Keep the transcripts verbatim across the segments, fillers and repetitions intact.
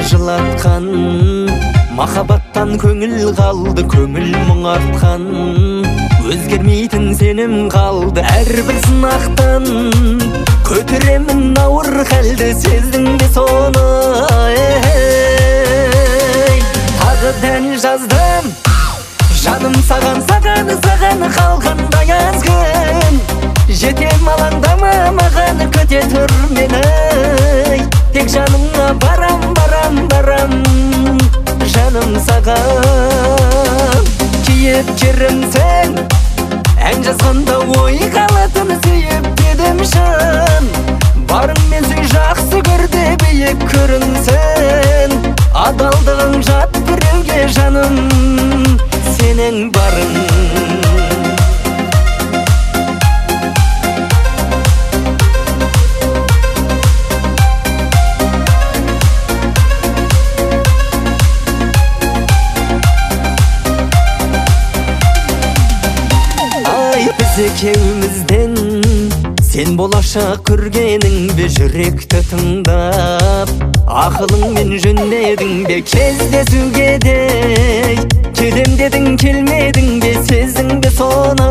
жылатқан, махаббаттан көңіл қалды, көңіл мұң артқан. Өзгермейтін сенім қалды әрбір сынақтан. Көтеремін ауыр халді, сездің бе соны? Тағы дән жаздым, жаным саған, саған, саған қалғандай аз күн. Жетем алаңдама маған, күте тұр мені. Тек жаныңа барам, барам, барам, жаным саған. Киіп керімсің, ән жазғанда ой қалатын, сүйіп дедім шын. Барыңмен сүй жақсы көрді, биік көрінсін. Адалдығың жат біреуге жаным, сенің барың. Екеумізден сен болашақ көргенің бе, жүректі тыңдап ақылыңмен жөндедің бе? Кездесуге де келем дедің, келмедің бе? Сездің бе соны?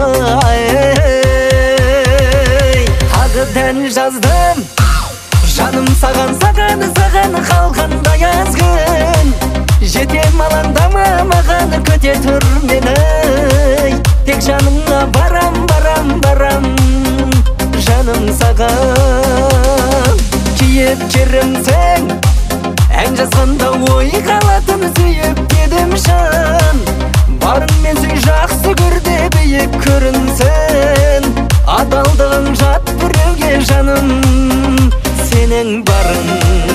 Тағы дән жаздым, жаным саған, саған, саған қалғандай аз күн. Жетем алаңдама маған, күте тұр мені. Тек жаныңа барам, барам, барам, жаным саған. Киіп керімсің, ән жазғанда ой қалатын, сүйіп дедім шын. Барыңмен сүй жақсы көрді, биік көрінсін. Адалдығың жат біреуге жаным, сенің барың.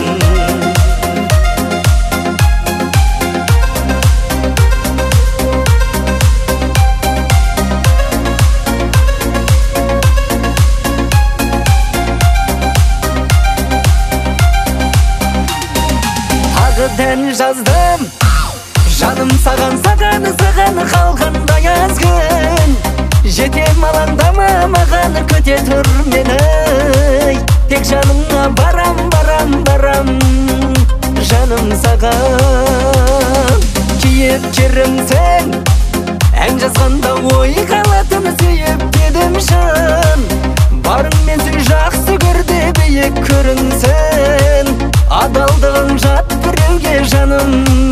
Дән жаздым, жаным саған, саған, саған қалғандай аз күн. Жетем алаңдама маған, күте тұр мені. Тек жаныңа барам, барам, барам, жаным саған. Киіп керімсің, ән жазғанда ой қалатын, сүйіп дедім шын. Барыңмен сүй жақсы көрді, биік көрінсін. Адалдығың жат біреуге жаным,